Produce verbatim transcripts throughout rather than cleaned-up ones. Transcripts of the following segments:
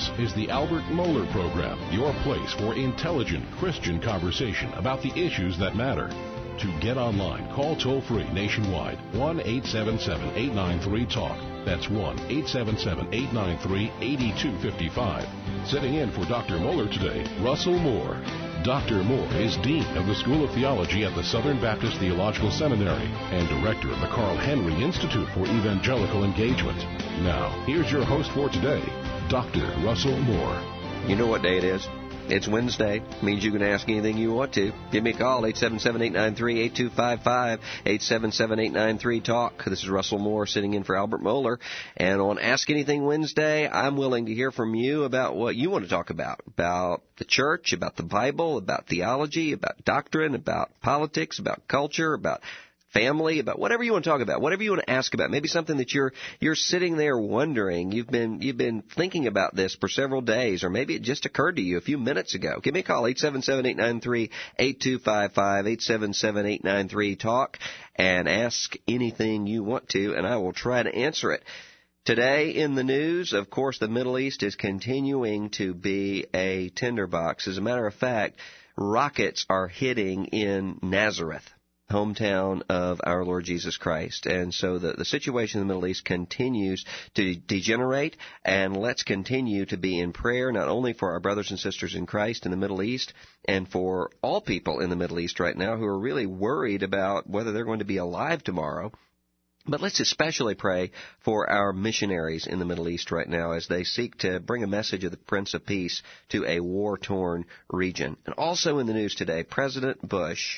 This is the Albert Mohler Program, your place for intelligent Christian conversation about the issues that matter. To get online, call toll-free nationwide, one eight seven seven, eight nine three, talk. That's one eight seven seven, eight nine three, eight two five five. Sitting in for Doctor Mohler today, Russell Moore. Doctor Moore is Dean of the School of Theology at the Southern Baptist Theological Seminary and Director of the Carl Henry Institute for Evangelical Engagement. Now, here's your host for today, Doctor Russell Moore. You know what day it is? It's Wednesday. Means you can ask anything you want to. Give me a call, eight seven seven, eight nine three, eight two five five, eight seven seven, eight nine three, talk. This is Russell Moore sitting in for Albert Mohler. And on Ask Anything Wednesday, I'm willing to hear from you about what you want to talk about. About the church, about the Bible, about theology, about doctrine, about politics, about culture, about family, about whatever you want to talk about, whatever you want to ask about. Maybe something that you're you're sitting there wondering. You've been you've been thinking about this for several days, or maybe it just occurred to you a few minutes ago. Give me a call, eight seven seven, eight nine three, eight two five five, eight seven seven, eight nine three, talk, and ask anything you want to, and I will try to answer it. Today in the news, of course, the Middle East is continuing to be a tinderbox. As a matter of fact, rockets are hitting in Nazareth, hometown of our Lord Jesus Christ. And so the, the situation in the Middle East continues to degenerate, and let's continue to be in prayer, not only for our brothers and sisters in Christ in the Middle East, and for all people in the Middle East right now who are really worried about whether they're going to be alive tomorrow, but let's especially pray for our missionaries in the Middle East right now as they seek to bring a message of the Prince of Peace to a war-torn region. And also in the news today, President Bush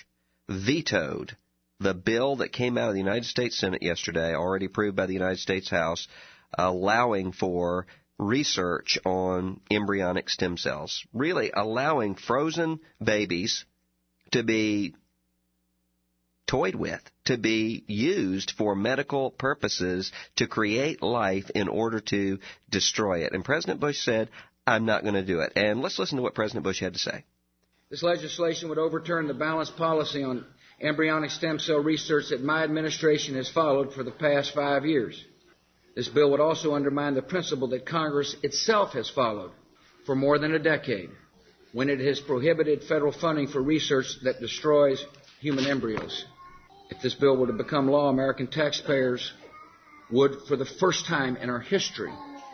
vetoed the bill that came out of the United States Senate yesterday, already approved by the United States House, allowing for research on embryonic stem cells, really allowing frozen babies to be toyed with, to be used for medical purposes to create life in order to destroy it. And President Bush said, I'm not going to do it. And let's listen to what President Bush had to say. This legislation would overturn the balanced policy on embryonic stem cell research that my administration has followed for the past five years. This bill would also undermine the principle that Congress itself has followed for more than a decade, when it has prohibited federal funding for research that destroys human embryos. If this bill were to become law, American taxpayers would, for the first time in our history,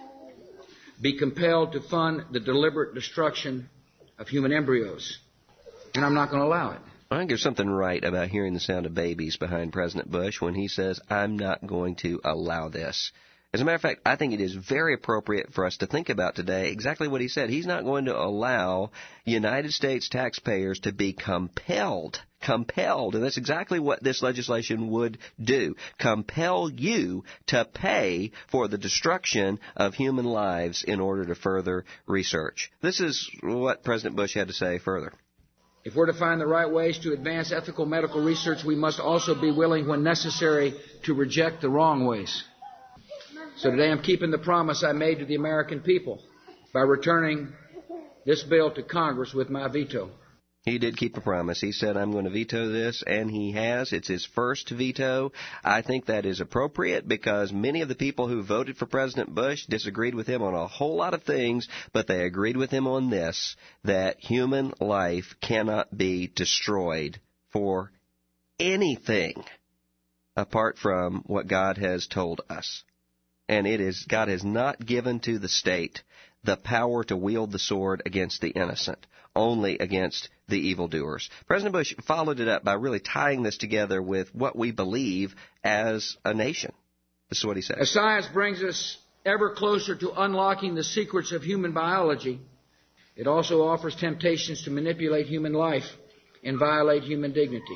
be compelled to fund the deliberate destruction of human embryos. And I'm not going to allow it. I think there's something right about hearing the sound of babies behind President Bush when he says, I'm not going to allow this. As a matter of fact, I think it is very appropriate for us to think about today exactly what he said. He's not going to allow United States taxpayers to be compelled, compelled, and that's exactly what this legislation would do, compel you to pay for the destruction of human lives in order to further research. This is what President Bush had to say further. If we're to find the right ways to advance ethical medical research, we must also be willing, when necessary, to reject the wrong ways. So today I'm keeping the promise I made to the American people by returning this bill to Congress with my veto. He did keep a promise. He said, I'm going to veto this, and he has. It's his first veto. I think that is appropriate because many of the people who voted for President Bush disagreed with him on a whole lot of things, but they agreed with him on this, that human life cannot be destroyed for anything apart from what God has told us. And it is, God has not given to the state the power to wield the sword against the innocent, only against the evildoers. President Bush followed it up by really tying this together with what we believe as a nation. This is what he said. As science brings us ever closer to unlocking the secrets of human biology, it also offers temptations to manipulate human life and violate human dignity.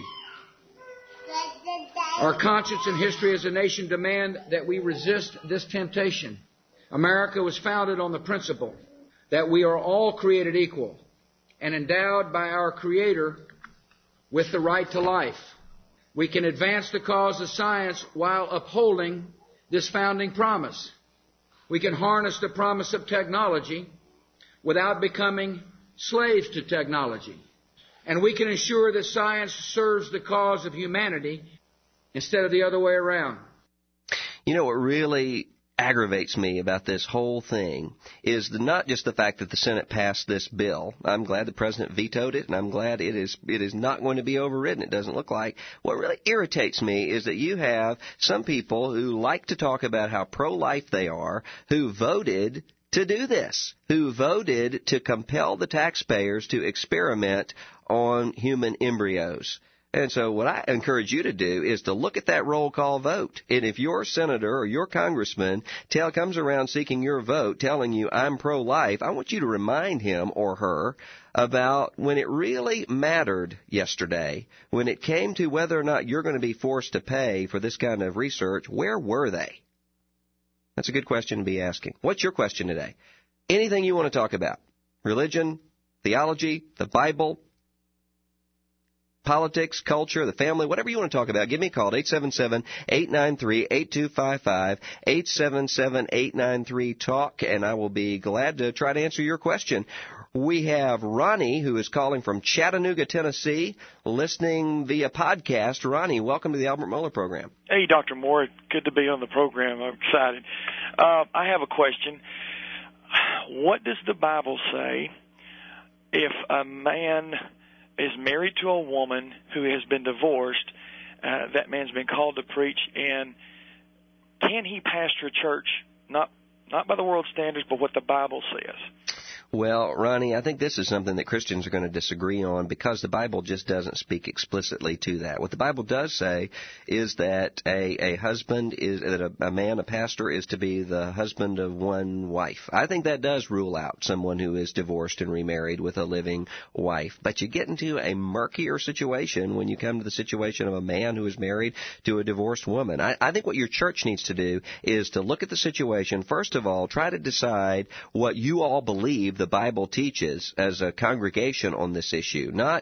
Our conscience and history as a nation demand that we resist this temptation. America was founded on the principle that we are all created equal and endowed by our Creator with the right to life. We can advance the cause of science while upholding this founding promise. We can harness the promise of technology without becoming slaves to technology. And we can ensure that science serves the cause of humanity instead of the other way around. You know what really aggravates me about this whole thing is the, not just the fact that the Senate passed this bill. I'm glad the President vetoed it, and I'm glad it is it is not going to be overridden. It doesn't look like. What really irritates me is that you have some people who like to talk about how pro-life they are, who voted to do this, who voted to compel the taxpayers to experiment on human embryos. And so what I encourage you to do is to look at that roll call vote. And if your senator or your congressman tell, comes around seeking your vote, telling you I'm pro-life, I want you to remind him or her about when it really mattered yesterday, when it came to whether or not you're going to be forced to pay for this kind of research, where were they? That's a good question to be asking. What's your question today? Anything you want to talk about? Religion, theology, the Bible, politics, culture, the family, whatever you want to talk about, give me a call at eight seven seven, eight nine three, eight two five five, eight seven seven, eight nine three, talk, and I will be glad to try to answer your question. We have Ronnie, who is calling from Chattanooga, Tennessee, listening via podcast. Ronnie, welcome to the Albert Mohler program. Hey, Doctor Moore. Good to be on the program. I'm excited. Uh, I have a question. What does the Bible say if a man is married to a woman who has been divorced? Uh, that man's been called to preach, and can he pastor a church, not not by the world standards, but what the Bible says? Well, Ronnie, I think this is something that Christians are going to disagree on because the Bible just doesn't speak explicitly to that. What the Bible does say is that a, a husband is, that a, a man, a pastor, is to be the husband of one wife. I think that does rule out someone who is divorced and remarried with a living wife. But you get into a murkier situation when you come to the situation of a man who is married to a divorced woman. I, I think what your church needs to do is to look at the situation. First of all, try to decide what you all believe the Bible teaches as a congregation on this issue. Not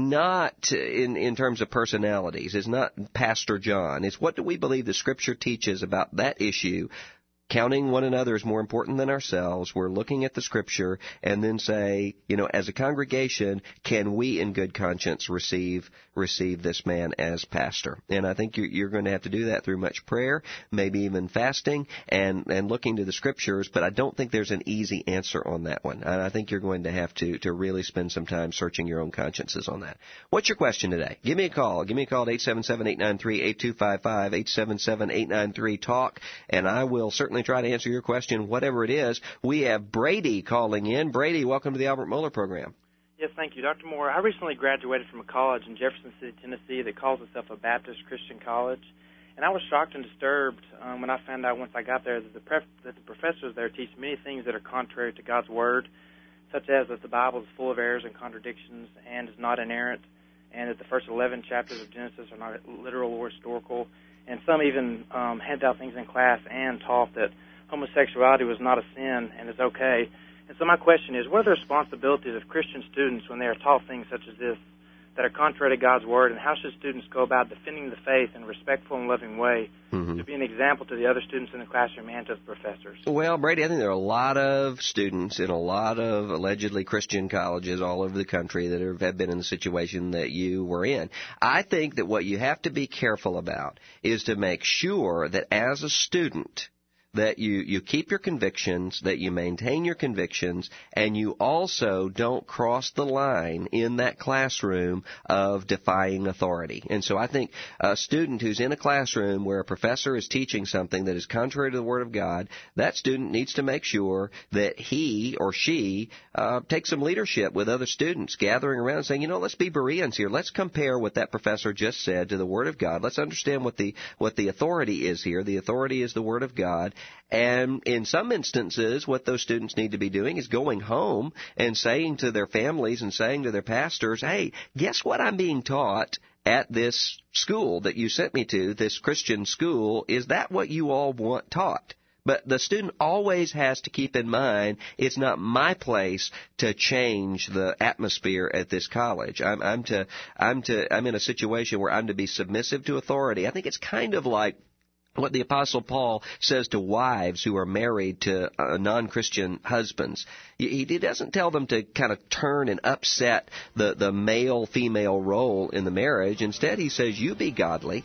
not in, in terms of personalities. It's not Pastor John. It's what do we believe the Scripture teaches about that issue. Counting one another is more important than ourselves. We're looking at the Scripture and then say, you know, as a congregation, can we in good conscience receive receive this man as pastor? And I think you're, you're going to have to do that through much prayer, maybe even fasting, and, and looking to the Scriptures. But I don't think there's an easy answer on that one. And I think you're going to have to, to really spend some time searching your own consciences on that. What's your question today? Give me a call. Give me a call at eight seven seven, eight nine three, eight two five five, eight seven seven, eight nine three, talk, and I will certainly try to answer your question, whatever it is. We have Brady calling in. Brady, welcome to the Albert Mohler program. Yes, thank you. Doctor Moore, I recently graduated from a college in Jefferson City, Tennessee that calls itself a Baptist Christian college, and I was shocked and disturbed um, when I found out once I got there that the, pref- that the professors there teach many things that are contrary to God's Word, such as that the Bible is full of errors and contradictions and is not inerrant, and that the first eleven chapters of Genesis are not literal or historical, and some even um, handed out things in class and taught that homosexuality was not a sin and is okay. And so my question is, what are the responsibilities of Christian students when they are taught things such as this that are contrary to God's Word, and how should students go about defending the faith in a respectful and loving way mm-hmm. to be an example to the other students in the classroom and to the professors? Well, Brady, I think there are a lot of students in a lot of allegedly Christian colleges all over the country that have been in the situation that you were in. I think that what you have to be careful about is to make sure that as a student that you, you keep your convictions, that you maintain your convictions, and you also don't cross the line in that classroom of defying authority. And so I think a student who's in a classroom where a professor is teaching something that is contrary to the Word of God, that student needs to make sure that he or she uh, takes some leadership with other students, gathering around and saying, you know, let's be Bereans here. Let's compare what that professor just said to the Word of God. Let's understand what the what the authority is here. The authority is the Word of God. And in some instances, what those students need to be doing is going home and saying to their families and saying to their pastors, hey, guess what I'm being taught at this school that you sent me to, this Christian school? Is that what you all want taught? But the student always has to keep in mind it's not my place to change the atmosphere at this college. I'm, I'm to, I'm to, I'm in a situation where I'm to be submissive to authority. I think it's kind of like what the Apostle Paul says to wives who are married to uh, non-Christian husbands. He, he doesn't tell them to kind of turn and upset the, the male-female role in the marriage. Instead, he says, you be godly.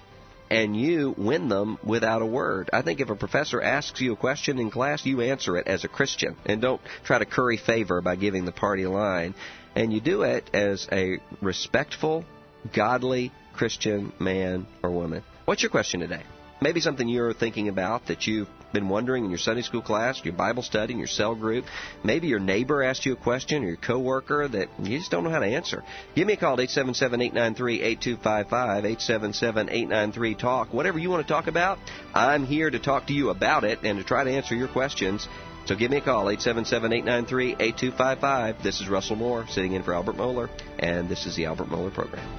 and you win them without a word. I think if a professor asks you a question in class, you answer it as a Christian, and don't try to curry favor by giving the party line. And you do it as a respectful, godly Christian man or woman. What's your question today? Maybe something you're thinking about that you've been wondering in your Sunday school class, your Bible study, in your cell group. Maybe your neighbor asked you a question, or your coworker that you just don't know how to answer. Give me a call at eight seven seven, eight nine three, eight two five five, eight seven seven, eight nine three, talk. Whatever you want to talk about, I'm here to talk to you about it and to try to answer your questions. So give me a call, eight seven seven, eight nine three, eight two five five. This is Russell Moore sitting in for Albert Mohler, and this is the Albert Mohler Program.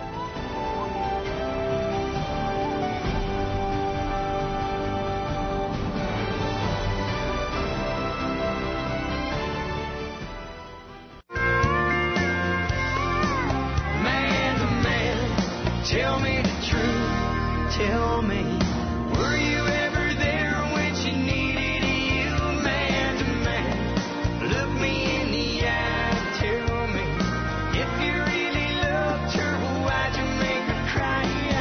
Tell me the truth, tell me, were you ever there when she needed you, man to man? Look me in the eye, tell me, if you really loved her, why'd you make her cry,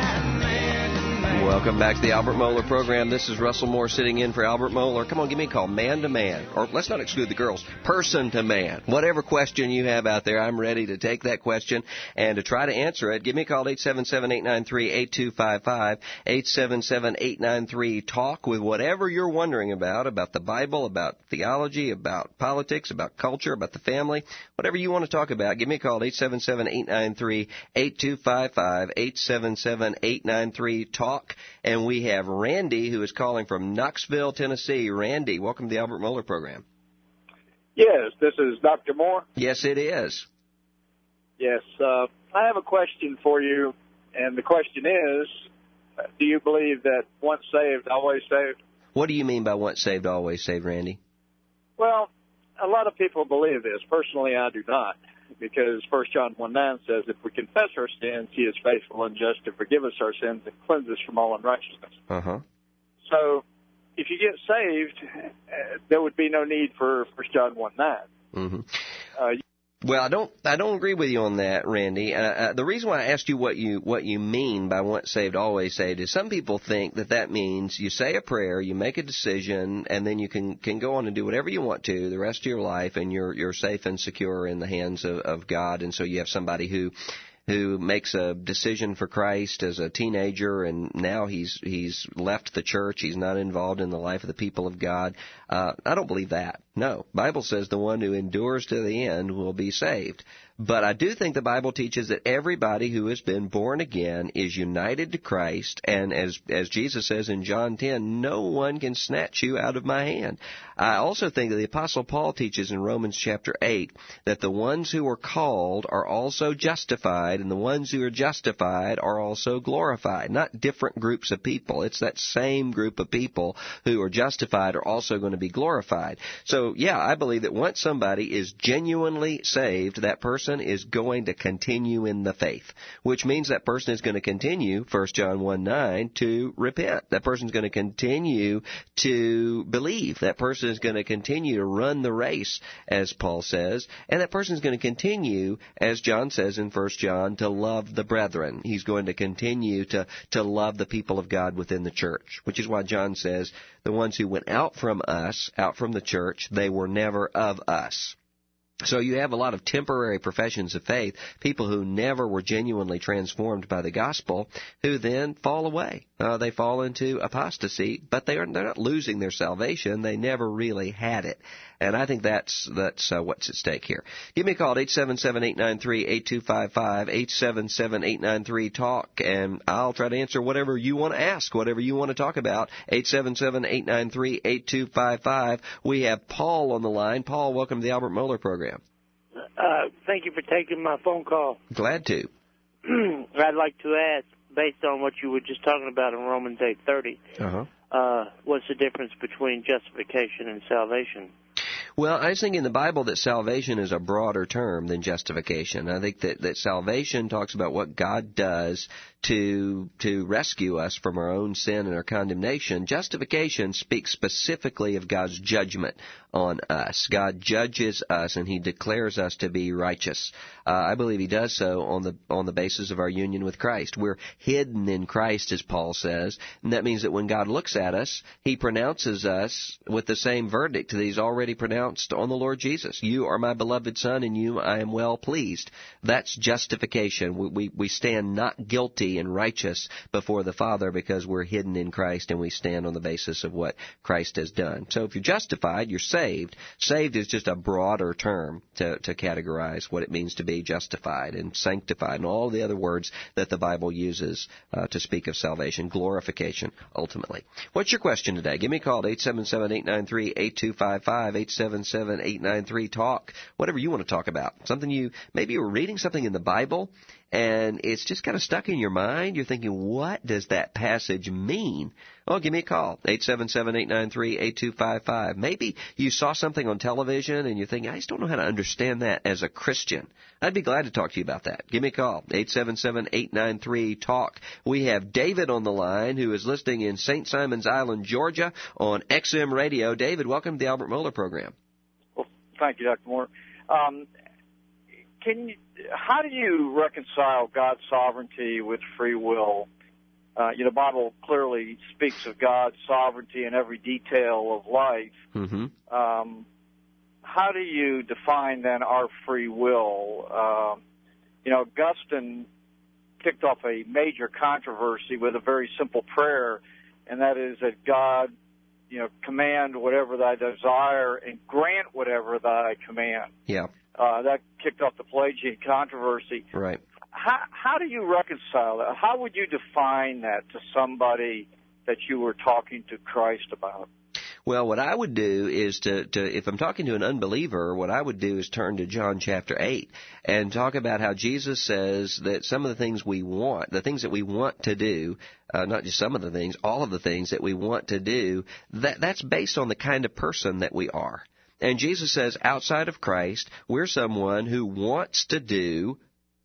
man to man? Welcome back to the Albert Mohler Program. This is Russell Moore sitting in for Albert Mohler. Come on, give me a call, man to man, or let's not exclude the girls, person to man. Whatever question you have out there, I'm ready to take that question and to try to answer it. Give me a call, eight seven seven, eight nine three, eight two five five, eight seven seven, eight nine three, talk, with whatever you're wondering about, about the Bible, about theology, about politics, about culture, about the family, whatever you want to talk about. Give me a call, eight seven seven, eight nine three, eight two five five, eight seven seven, eight nine three, talk. And we have Randy, who is calling from Knoxville, Tennessee. Randy, welcome to the Albert Mohler Program. Yes, this is Doctor Moore. Yes, it is. Yes, uh, I have a question for you, and the question is, do you believe that once saved, always saved? What do you mean by once saved, always saved, Randy? Well, a lot of people believe this. Personally, I do not, because First John one nine says, if we confess our sins, he is faithful and just to forgive us our sins and cleanse us from all unrighteousness. Uh-huh. So if you get saved, uh, there would be no need for First John one nine. Mm-hmm. Uh, Well, I don't. I don't agree with you on that, Randy. Uh, uh, the reason why I asked you what you what you mean by once saved, always saved is some people think that that means you say a prayer, you make a decision, and then you can, can go on and do whatever you want to the rest of your life, and you're you're safe and secure in the hands of, of God. And so you have somebody who who makes a decision for Christ as a teenager, and now he's he's left the church. He's not involved in the life of the people of God. Uh, I don't believe that. No. Bible says the one who endures to the end will be saved. But I do think the Bible teaches that everybody who has been born again is united to Christ, and as as Jesus says in John ten, no one can snatch you out of my hand. I also think that the Apostle Paul teaches in Romans chapter eight that the ones who are called are also justified, and the ones who are justified are also glorified. Not different groups of people. It's that same group of people who are justified are also going to be glorified. So, yeah, I believe that once somebody is genuinely saved, that person is going to continue in the faith, which means that person is going to continue, First John one nine, to repent. That person is going to continue to believe. That person is going to continue to run the race, as Paul says, and that person is going to continue, as John says in First John, to love the brethren. He's going to continue to, to love the people of God within the church, which is why John says the ones who went out from us, out from the church, they were never of us. So you have a lot of temporary professions of faith, people who never were genuinely transformed by the gospel, who then fall away. Uh, they fall into apostasy, but they are they're not losing their salvation. They never really had it. And I think that's that's uh, what's at stake here. Give me a call at eight seven seven, eight nine three, eight two five five, eight seven seven, eight nine three, talk, and I'll try to answer whatever you want to ask, whatever you want to talk about, eight seven seven, eight nine three, eight two five five. We have Paul on the line. Paul, welcome to the Albert Mohler Program. Uh, thank you for taking my phone call. Glad to. I'd like to ask, based on what you were just talking about in Romans eight thirty, uh-huh. uh, what's the difference between justification and salvation? Well, I was thinking in the Bible that salvation is a broader term than justification. I think that, that salvation talks about what God does to to rescue us from our own sin and our condemnation. Justification speaks specifically of God's judgment on us. God judges us, and He declares us to be righteous. Uh, I believe He does so on the on the basis of our union with Christ. We're hidden in Christ, as Paul says, and that means that when God looks at us, He pronounces us with the same verdict that He's already pronounced on the Lord Jesus. You are my beloved Son, in you I am well pleased. That's justification. We, we, we stand not guilty and righteous before the Father because we're hidden in Christ, and we stand on the basis of what Christ has done. So if you're justified, you're saved. Saved is just a broader term to, to categorize what it means to be justified and sanctified and all the other words that the Bible uses uh, to speak of salvation, glorification, ultimately. What's your question today? Give me a call at eight seven seven, eight nine three, eight two five five, eight seven seven, eight nine three, talk, whatever you want to talk about. Something you, maybe you were reading something in the Bible and it's just kind of stuck in your mind. You're thinking, what does that passage mean? Well, give me a call, eight seven seven, eight nine three, eight two five five. Maybe you saw something on television and you're thinking, I just don't know how to understand that as a Christian. I'd be glad to talk to you about that. Give me a call, eight seven seven, eight nine three, talk. We have David on the line who is listening in Saint Simons Island, Georgia on X M Radio. David, welcome to the Albert Mohler program. Well, thank you, Doctor Moore. Um, can you, how do you reconcile God's sovereignty with free will? Uh, you know, the Bible clearly speaks of God's sovereignty in every detail of life. Mm-hmm. Um, how do you define, then, our free will? Uh, you know, Augustine kicked off a major controversy with a very simple prayer, and that is that God, you know, command whatever thy desire and grant whatever thy command. Yeah. Uh, that kicked off the Pelagian controversy. Right. How, how do you reconcile that? How would you define that to somebody that you were talking to Christ about? Well, what I would do is to, to, if I'm talking to an unbeliever, what I would do is turn to John chapter eight and talk about how Jesus says that some of the things we want, the things that we want to do, uh, not just some of the things, all of the things that we want to do, that, that's based on the kind of person that we are. And Jesus says outside of Christ, we're someone who wants to do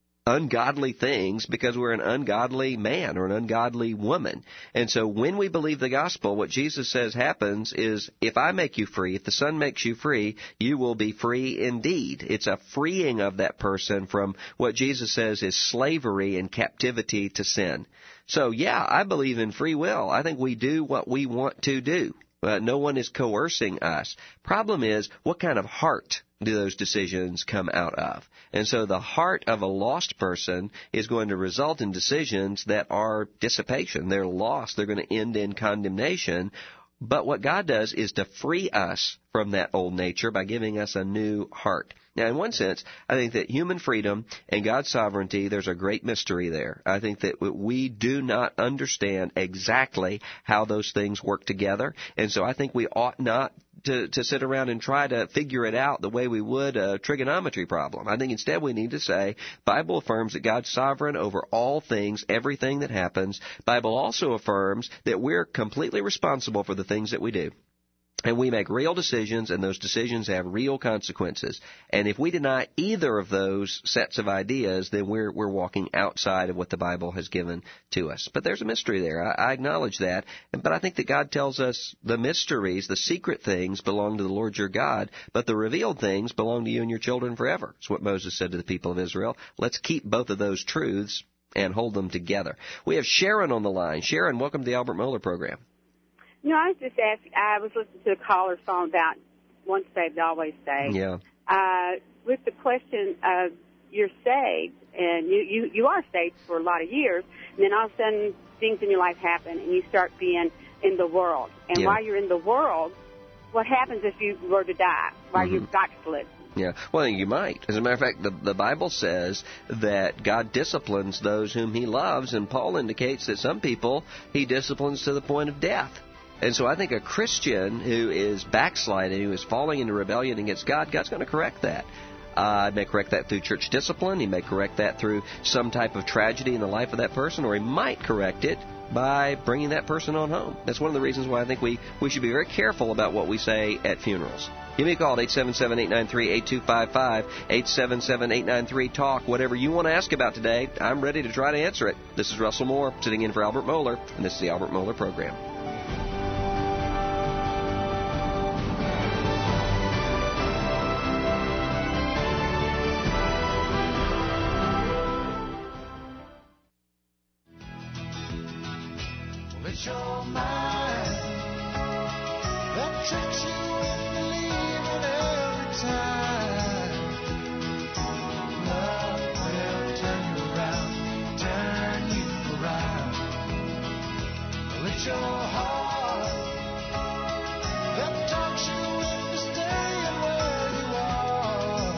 ungodly things because we're an ungodly man or an ungodly woman. And so when we believe the gospel, what Jesus says happens is if I make you free, if the Son makes you free, you will be free indeed. It's a freeing of that person from what Jesus says is slavery and captivity to sin. So, yeah, I believe in free will. I think we do what we want to do. Uh, no one is coercing us. Problem is, what kind of heart do those decisions come out of? And so the heart of a lost person is going to result in decisions that are dissipation. They're lost. They're going to end in condemnation. But what God does is to free us from that old nature by giving us a new heart. Now, in one sense, I think that human freedom and God's sovereignty, there's a great mystery there. I think that we do not understand exactly how those things work together. And so I think we ought not to, to sit around and try to figure it out the way we would a trigonometry problem. I think instead we need to say, Bible affirms that God's sovereign over all things, everything that happens. Bible also affirms that we're completely responsible for the things that we do. And we make real decisions, and those decisions have real consequences. And if we deny either of those sets of ideas, then we're we're walking outside of what the Bible has given to us. But there's a mystery there. I, I acknowledge that. But I think that God tells us the mysteries, the secret things belong to the Lord your God, but the revealed things belong to you and your children forever. It's what Moses said to the people of Israel. Let's keep both of those truths and hold them together. We have Sharon on the line. Sharon, welcome to the Albert Mohler program. No, I was just asking, I was listening to a caller's song about once saved, always saved. Yeah. Uh, with the question of you're saved, and you, you, you are saved for a lot of years, and then all of a sudden things in your life happen, and you start being in the world. And yeah. while you're in the world, what happens if you were to die while mm-hmm. you're backslid? Yeah, well, you might. As a matter of fact, the, the Bible says that God disciplines those whom He loves, and Paul indicates that some people He disciplines to the point of death. And so I think a Christian who is backsliding, who is falling into rebellion against God, God's going to correct that. Uh, he may correct that through church discipline. He may correct that through some type of tragedy in the life of that person, or He might correct it by bringing that person on home. That's one of the reasons why I think we, we should be very careful about what we say at funerals. Give me a call at eight seven seven, eight nine three, eight two five five, eight seven seven, eight nine three, talk. Whatever you want to ask about today, I'm ready to try to answer it. This is Russell Moore, sitting in for Albert Mohler, and this is the Albert Mohler program. is your mind that tricks you into believing every time. Love will turn you around, turn you around. It's your heart that talks you into staying where you are.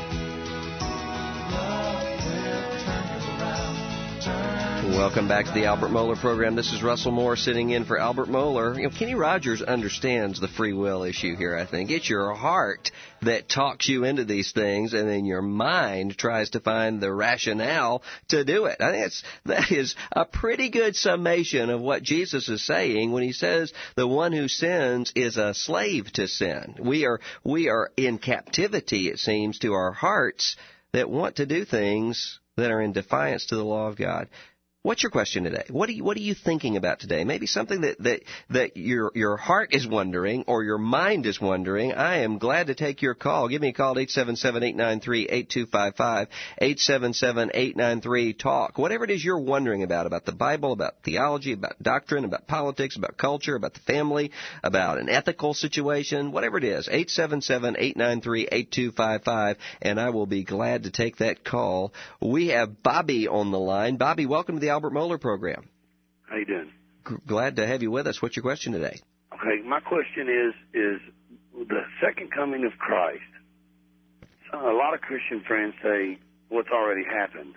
Love will turn you around, turn you Welcome back to the Albert Mohler program. This is Russell Moore sitting in for Albert Mohler. You know, Kenny Rogers understands the free will issue here, I think. It's your heart that talks you into these things, and then your mind tries to find the rationale to do it. I think that's, that is a pretty good summation of what Jesus is saying when he says the one who sins is a slave to sin. We are, we are in captivity, it seems, to our hearts that want to do things that are in defiance to the law of God. What's your question today? What are you, what are you thinking about today? Maybe something that, that, that your, your heart is wondering or your mind is wondering. I am glad to take your call. Give me a call at eight seven seven, eight nine three, eight two five five, eight seven seven, eight nine three, talk. Whatever it is you're wondering about, about the Bible, about theology, about doctrine, about politics, about culture, about the family, about an ethical situation, whatever it is, eight seven seven, eight nine three, eight two five five, and I will be glad to take that call. We have Bobby on the line. Bobby, welcome to the Albert Mohler program. How you doing? G- glad to have you with us. What's your question today? Okay, my question is is the second coming of Christ. A lot of Christian friends say what's already happened,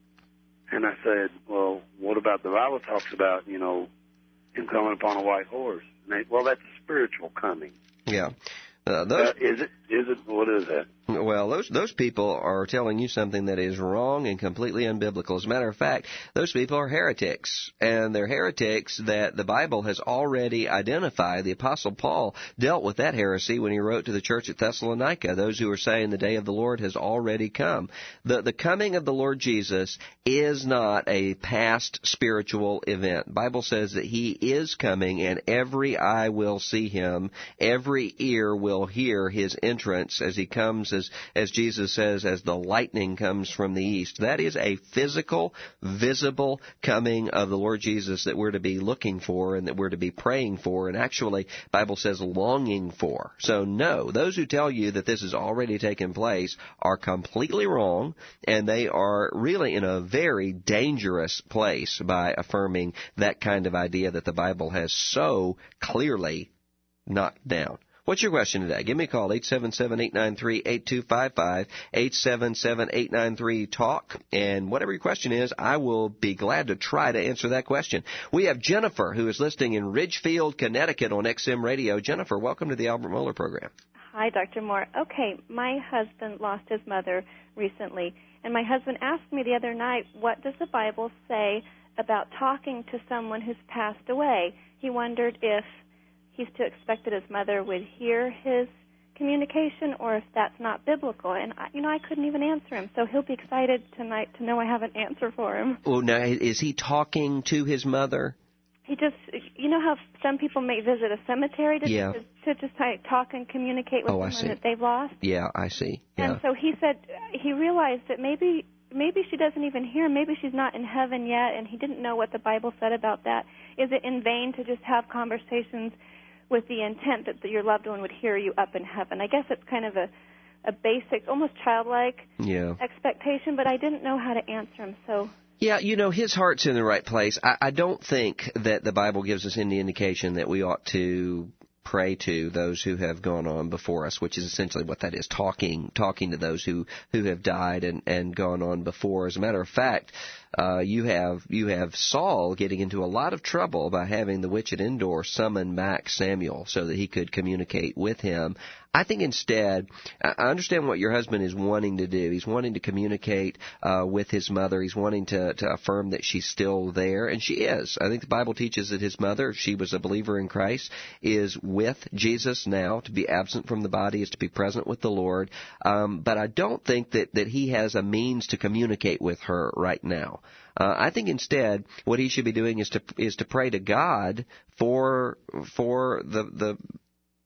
and I said, well, what about the Bible talks about, you know, him coming upon a white horse? And they, well, that's a spiritual coming. Yeah. Uh, those, uh, is it? Is it? What is that? Well, those those people are telling you something that is wrong and completely unbiblical. As a matter of fact, those people are heretics, and they're heretics that the Bible has already identified. The Apostle Paul dealt with that heresy when he wrote to the church at Thessalonica, those who are saying the day of the Lord has already come. The, the coming of the Lord Jesus is not a past spiritual event. The Bible says that he is coming, and every eye will see him, every ear will hear his entrance as he comes, as, as Jesus says, as the lightning comes from the east. That is a physical, visible coming of the Lord Jesus that we're to be looking for and that we're to be praying for, and actually, the Bible says longing for. So no, those who tell you that this has already taken place are completely wrong, and they are really in a very dangerous place by affirming that kind of idea that the Bible has so clearly knocked down. What's your question today? Give me a call, eight seven seven, eight nine three, eight two five five, eight seven seven, eight nine three, talk. And whatever your question is, I will be glad to try to answer that question. We have Jennifer, who is listening in Ridgefield, Connecticut on X M Radio. Jennifer, welcome to the Albert Mohler program. Hi, Doctor Moore. Okay, my husband lost his mother recently, and my husband asked me the other night, what does the Bible say about talking to someone who's passed away? He wondered if he's to expect that his mother would hear his communication, or if that's not biblical. And, I, you know, I couldn't even answer him, so he'll be excited tonight to know I have an answer for him. Well, now, is he talking to his mother? He just, you know how some people may visit a cemetery to, yeah. to, to just like, talk and communicate with oh, someone that they've lost? Yeah, I see. Yeah. And so he said he realized that maybe maybe she doesn't even hear him. Maybe she's not in heaven yet, and he didn't know what the Bible said about that. Is it in vain to just have conversations with the intent that your loved one would hear you up in heaven? I guess it's kind of a, a basic, almost childlike yeah. expectation, but I didn't know how to answer him, so... Yeah, you know, his heart's in the right place. I, I don't think that the Bible gives us any indication that we ought to pray to those who have gone on before us, which is essentially what that is, talking talking to those who, who have died and, and gone on before. As a matter of fact, uh, you have you have Saul getting into a lot of trouble by having the witch at Endor summon back Samuel so that he could communicate with him. I think instead, I understand what your husband is wanting to do. He's wanting to communicate uh, with his mother. He's wanting to, to affirm that she's still there, and she is. I think the Bible teaches that his mother, if she was a believer in Christ, is with Jesus now. To be absent from the body is to be present with the Lord. Um, but I don't think that, that he has a means to communicate with her right now. Uh, I think instead, what he should be doing is to is to pray to God for for the the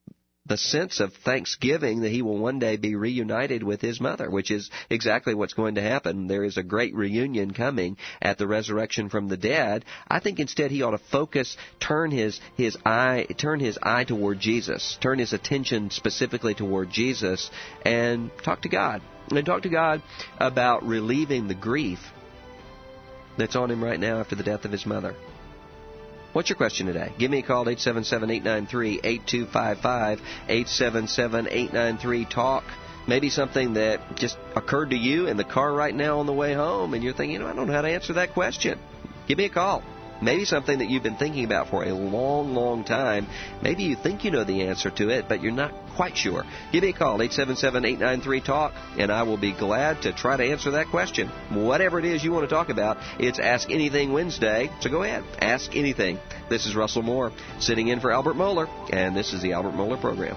the sense of thanksgiving that he will one day be reunited with his mother, which is exactly what's going to happen. There is a great reunion coming at the resurrection from the dead. I think instead he ought to focus, turn his, his eye, turn his eye toward Jesus, turn his attention specifically toward Jesus, and talk to God. And talk to God about relieving the grief that's on him right now after the death of his mother. What's your question today? Give me a call at eight seven seven, eight nine three, eight two five five, eight seven seven, eight nine three, talk. Maybe something that just occurred to you in the car right now on the way home, and you're thinking, you know, I don't know how to answer that question. Give me a call. Maybe something that you've been thinking about for a long, long time. Maybe you think you know the answer to it, but you're not quite sure. Give me a call, eight seven seven, eight nine three, talk, and I will be glad to try to answer that question. Whatever it is you want to talk about, it's Ask Anything Wednesday, so go ahead, ask anything. This is Russell Moore, sitting in for Albert Mohler, and this is the Albert Mohler Program.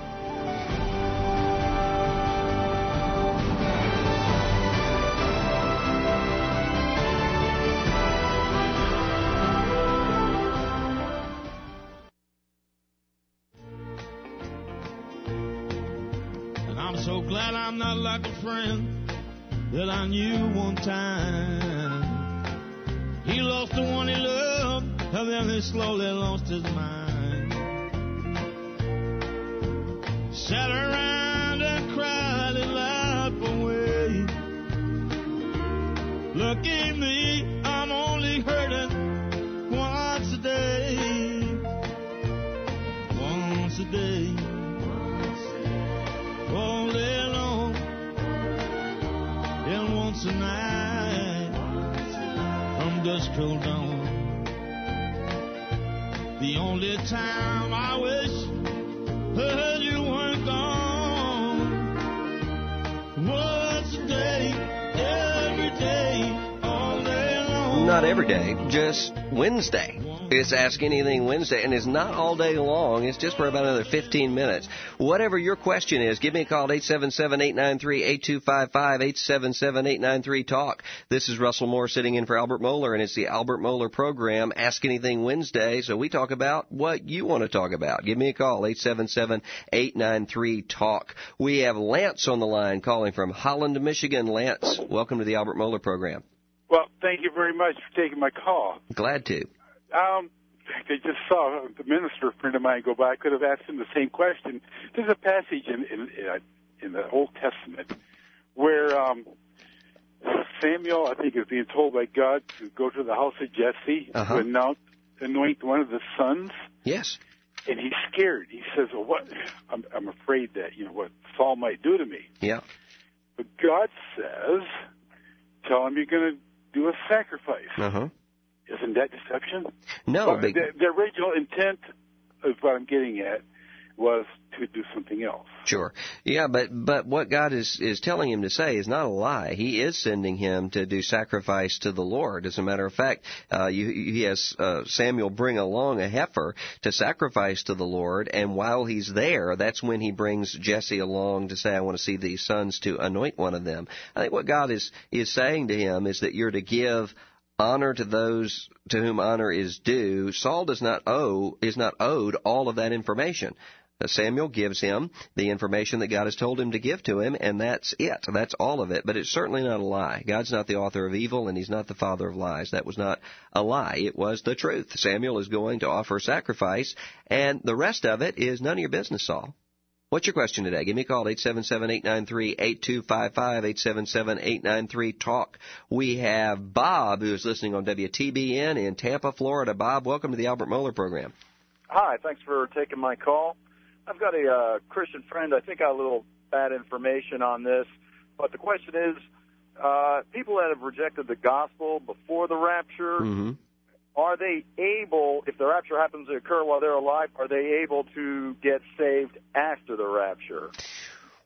So glad I'm not like a friend that I knew one time. He lost the one he loved, and then he slowly lost his mind. Sat around and cried his life away. Lucky me, I'm only hurting once a day. Once a day. All day long, and once a night, from dusk till dawn. The only time I wish that you weren't gone. Once a day, every day, all day long. Not every day, just Wednesday. It's Ask Anything Wednesday, and it's not all day long. It's just for about another fifteen minutes. Whatever your question is, give me a call at eight seven seven, eight nine three, eight two five five, eight seven seven, eight nine three, talk. This is Russell Moore sitting in for Albert Mohler, and it's the Albert Mohler Program, Ask Anything Wednesday. So we talk about what you want to talk about. Give me a call, eight seven seven, eight nine three, talk. We have Lance on the line calling from Holland, Michigan. Lance, welcome to the Albert Mohler Program. Well, thank you very much for taking my call. Glad to. Um, I just saw the minister, a friend of mine, go by. I could have asked him the same question. There's a passage in in, in the Old Testament where um, Samuel, I think, is being told by God to go to the house of Jesse uh-huh. to anoint, anoint one of the sons. Yes. And he's scared. He says, "Well, what? I'm, I'm afraid that you know what Saul might do to me." Yeah. But God says, "Tell him you're going to do a sacrifice." Uh huh. Isn't that deception? No. Well, but... the, the original intent of what I'm getting at was to do something else. Sure. Yeah, but but what God is, is telling him to say is not a lie. He is sending him to do sacrifice to the Lord. As a matter of fact, uh, you, he has uh, Samuel bring along a heifer to sacrifice to the Lord, and while he's there, that's when he brings Jesse along to say, I want to see these sons to anoint one of them. I think what God is, is saying to him is that you're to give honor to those to whom honor is due. Saul does not owe, is not owed all of that information. Samuel gives him the information that God has told him to give to him, and that's it. That's all of it. But it's certainly not a lie. God's not the author of evil, and he's not the father of lies. That was not a lie. It was the truth. Samuel is going to offer sacrifice, and the rest of it is none of your business, Saul. What's your question today? Give me a call, eight seven seven, eight nine three, eight two five five, eight seven seven, eight nine three, talk. We have Bob, who is listening on W T B N in Tampa, Florida. Bob, welcome to the Albert Mohler Program. Hi, thanks for taking my call. I've got a uh, Christian friend. I think I got a little bad information on this, but the question is, uh, people that have rejected the gospel before the rapture, mm-hmm. are they able, if the rapture happens to occur while they're alive, are they able to get saved after the rapture?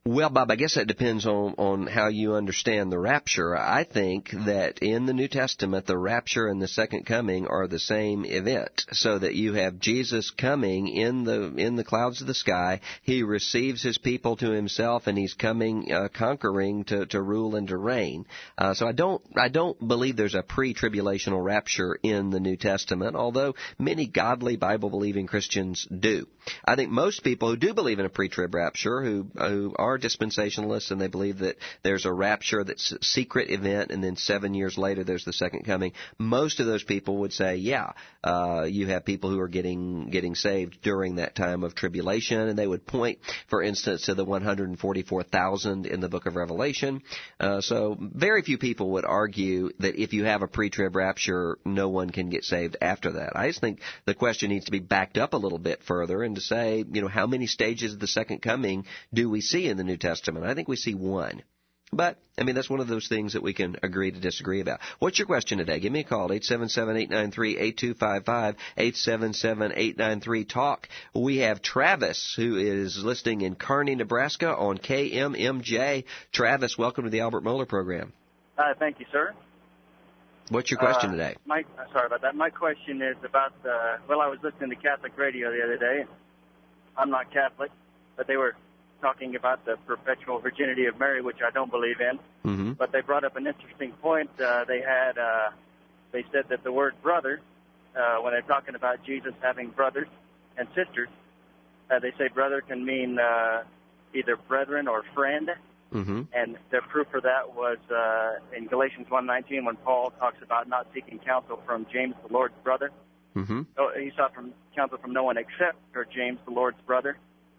Well, Bob, I guess that depends on, on how you understand the rapture. I think that in the New Testament, the rapture and the second coming are the same event, so that you have Jesus coming in the in the clouds of the sky. He receives his people to himself, and he's coming uh, conquering to, to rule and to reign. Uh, so I don't I don't believe there's a pre-tribulational rapture in the New Testament, although many godly Bible-believing Christians do. I think most people who do believe in a pre-trib rapture, who who are dispensationalists, and they believe that there's a rapture that's a secret event, and then seven years later there's the second coming. Most of those people would say, yeah, uh, you have people who are getting getting saved during that time of tribulation, and they would point, for instance, to the one hundred forty-four thousand in the book of Revelation. Uh, so very few people would argue that if you have a pre-trib rapture, no one can get saved after that. I just think the question needs to be backed up a little bit further, and to say, you know, how many stages of the second coming do we see in the New Testament? I think we see one. But, I mean, that's one of those things that we can agree to disagree about. What's your question today? Give me a call, eight seven seven, eight nine three, eight two five five, eight seven seven, eight nine three, talk. We have Travis, who is listening in Kearney, Nebraska on K M M J. Travis, welcome to the Albert Mohler program. Uh, thank you, sir. What's your question uh, today? My, sorry about that. My question is about, uh, well, I was listening to Catholic radio the other day. I'm not Catholic, but they were talking about the perpetual virginity of Mary, which I don't believe in. Mm-hmm. But they brought up an interesting point. Uh, they had, uh, they said that the word brother, uh, when they're talking about Jesus having brothers and sisters, uh, they say brother can mean uh, either brethren or friend. Mm-hmm. And the proof for that was uh, in Galatians one nineteen, when Paul talks about not seeking counsel from James, the Lord's brother. Mm-hmm. Oh, he sought from counsel from no one except for James, the Lord's brother.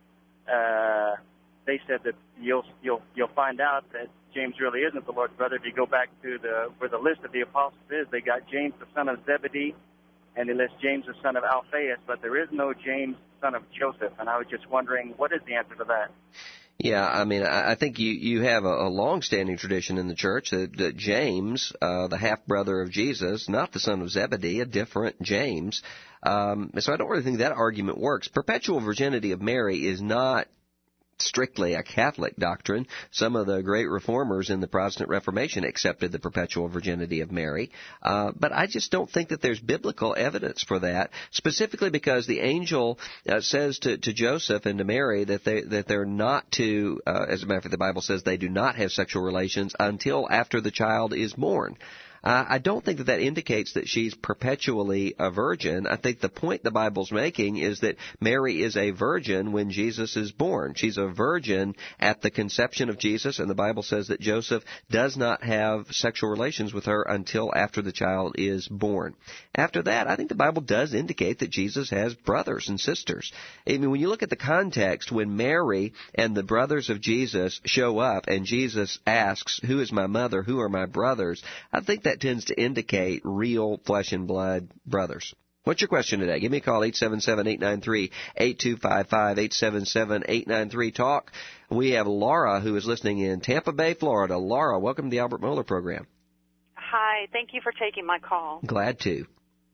Uh, they said that you'll you'll you'll find out that James really isn't the Lord's brother. If you go back to the where the list of the apostles is, they got James the son of Zebedee, and they list James the son of Alphaeus, but there is no James son of Joseph. And I was just wondering, what is the answer to that? Yeah, I mean, I think you, you have a, a long-standing tradition in the church that, that James, uh, the half-brother of Jesus, not the son of Zebedee, a different James. Um, so I don't really think that argument works. Perpetual virginity of Mary is not strictly a Catholic doctrine. Some of the great reformers in the Protestant Reformation accepted the perpetual virginity of Mary. Uh, but I just don't think that there's biblical evidence for that, specifically because the angel uh, says to, to Joseph and to Mary that, they, that they're not to, uh, as a matter of fact, the Bible says they do not have sexual relations until after the child is born. Uh, I don't think that that indicates that she's perpetually a virgin. I think the point the Bible's making is that Mary is a virgin when Jesus is born. She's a virgin at the conception of Jesus, and the Bible says that Joseph does not have sexual relations with her until after the child is born. After that, I think the Bible does indicate that Jesus has brothers and sisters. I mean, when you look at the context, when Mary and the brothers of Jesus show up and Jesus asks, "Who is my mother? Who are my brothers?" I think that tends to indicate real flesh and blood brothers. What's your question today? Give me a call, eight seven seven, eight nine three, eight two five five, eight seven seven, eight nine three, talk. We have Laura, who is listening in Tampa Bay, Florida. Laura, welcome to the Albert Mohler program. Hi, thank you for taking my call. Glad to.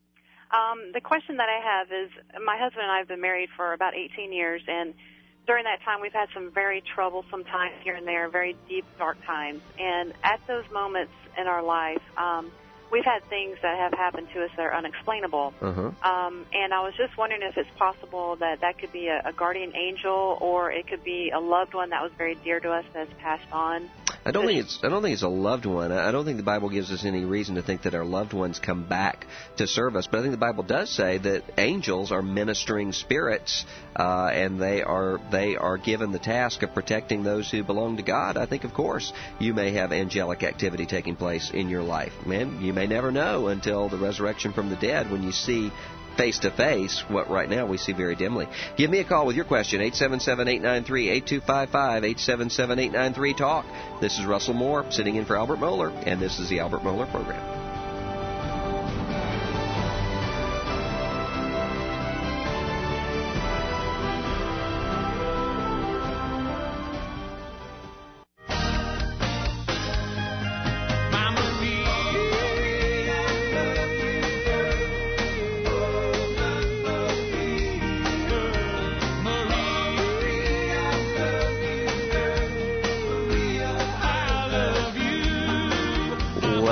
Um, the question that I have is, my husband and I have been married for about eighteen years, and during that time we've had some very troublesome times here and there, very deep, dark times. And at those moments in our life, um, we've had things that have happened to us that are unexplainable. Uh-huh. Um, and I was just wondering if it's possible that that could be a, a guardian angel, or it could be a loved one that was very dear to us that's passed on. I don't think it's I don't think it's a loved one. I don't think the Bible gives us any reason to think that our loved ones come back to serve us. But I think the Bible does say that angels are ministering spirits, uh, and they are they are given the task of protecting those who belong to God. I think, of course, you may have angelic activity taking place in your life. Man, you may never know until the resurrection from the dead, when you see face-to-face what right now we see very dimly. Give me a call with your question, eight seven seven, eight nine three, eight two five five, eight seven seven, eight nine three, talk. This is Russell Moore sitting in for Albert Mohler, and this is the Albert Mohler program.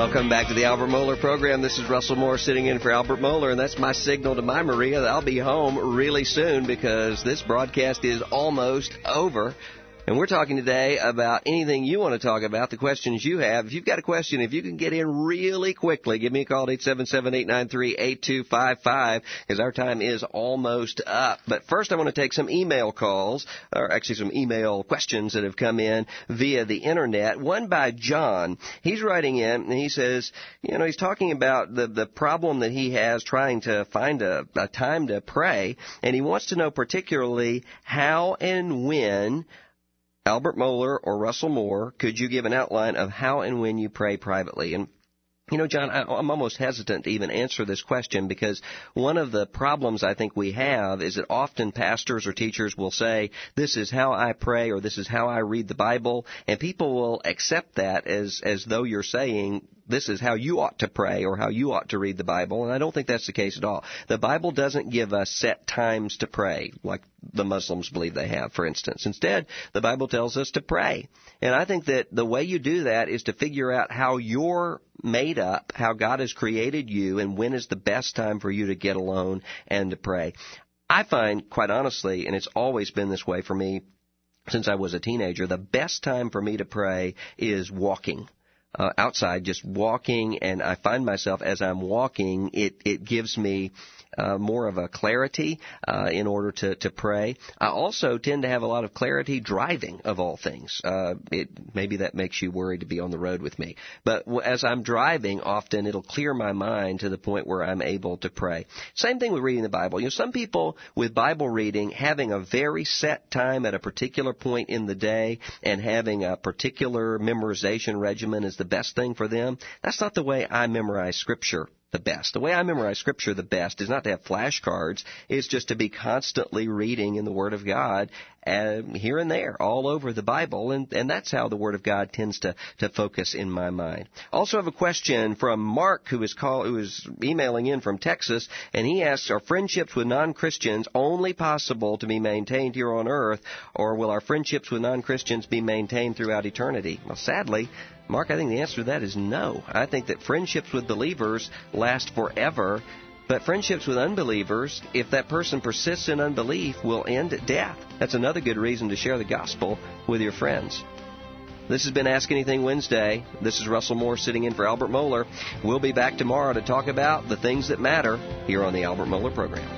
Welcome back to the Albert Mohler program. This is Russell Moore sitting in for Albert Mohler, and that's my signal to my Maria that I'll be home really soon because this broadcast is almost over. And we're talking today about anything you want to talk about, the questions you have. If you've got a question, if you can get in really quickly, give me a call at eight seven seven, eight nine three, eight two five five because our time is almost up. But first I want to take some email calls, or actually some email questions that have come in via the Internet. One by John. He's writing in and he says, you know, he's talking about the, the problem that he has trying to find a, a time to pray, and he wants to know particularly how and when Albert Mohler or Russell Moore, could you give an outline of how and when you pray privately? And you know, John, I, I'm almost hesitant to even answer this question because one of the problems I think we have is that often pastors or teachers will say, this is how I pray or this is how I read the Bible, and people will accept that as, as though you're saying, this is how you ought to pray or how you ought to read the Bible, and I don't think that's the case at all. The Bible doesn't give us set times to pray, like the Muslims believe they have, for instance. Instead, the Bible tells us to pray. And I think that the way you do that is to figure out how you're made up, how God has created you, and when is the best time for you to get alone and to pray. I find, quite honestly, and it's always been this way for me since I was a teenager, the best time for me to pray is walking. Uh, outside, just walking, and I find myself as I'm walking, it, it gives me uh, more of a clarity uh, in order to, to pray. I also tend to have a lot of clarity driving, of all things. Uh, it, maybe that makes you worried to be on the road with me. But as I'm driving, often it'll clear my mind to the point where I'm able to pray. Same thing with reading the Bible. You know, some people with Bible reading, having a very set time at a particular point in the day and having a particular memorization regimen is the best thing for them. That's not the way I memorize Scripture the best. The way I memorize Scripture the best is not to have flashcards. It's just to be constantly reading in the Word of God uh, here and there, all over the Bible, and, and that's how the Word of God tends to, to focus in my mind. Also have a question from Mark, who is call, who is emailing in from Texas, and he asks, are friendships with non-Christians only possible to be maintained here on earth, or will our friendships with non-Christians be maintained throughout eternity? Well, sadly, Mark, I think the answer to that is no. I think that friendships with believers last forever, but friendships with unbelievers, if that person persists in unbelief, will end at death. That's another good reason to share the gospel with your friends. This has been Ask Anything Wednesday. This is Russell Moore sitting in for Albert Mohler. We'll be back tomorrow to talk about the things that matter here on the Albert Mohler program.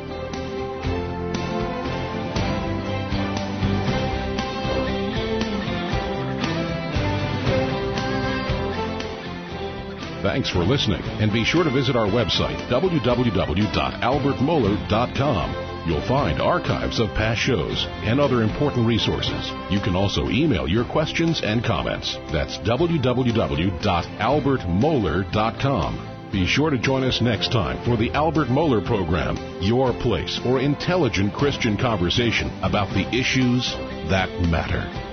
Thanks for listening, and be sure to visit our website, w w w dot albert mohler dot com. You'll find archives of past shows and other important resources. You can also email your questions and comments. That's w w w dot albert mohler dot com. Be sure to join us next time for the Albert Mohler program, your place for intelligent Christian conversation about the issues that matter.